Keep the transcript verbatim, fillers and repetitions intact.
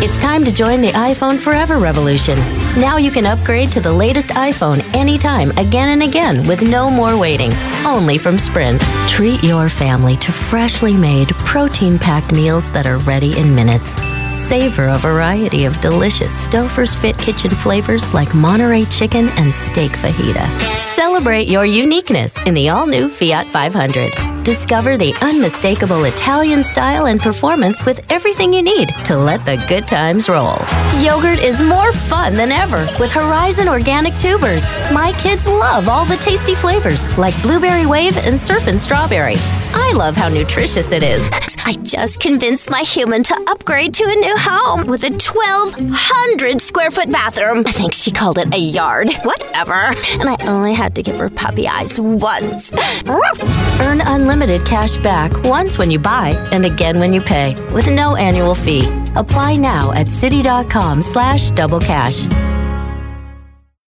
It's time to join the iPhone Forever revolution. Now you can upgrade to the latest iPhone anytime, again and again, with no more waiting. Only from Sprint. Treat your family to freshly made, protein-packed meals that are ready in minutes. Savor a variety of delicious Stouffer's Fit Kitchen flavors like Monterey chicken and steak fajita. Celebrate your uniqueness in the all-new Fiat five hundred. Discover the unmistakable Italian style and performance with everything you need to let the good times roll. Yogurt is more fun than ever with Horizon Organic Tubers. My kids love all the tasty flavors like Blueberry Wave and Surfin' Strawberry. I love how nutritious it is. I just convinced my human to upgrade to a new home with a twelve hundred square foot bathroom. I think she called it a yard. Whatever. And I only had to give her puppy eyes once. Earn unlimited cash back once when you buy and again when you pay with no annual fee. Apply now at citi.com slash double cash.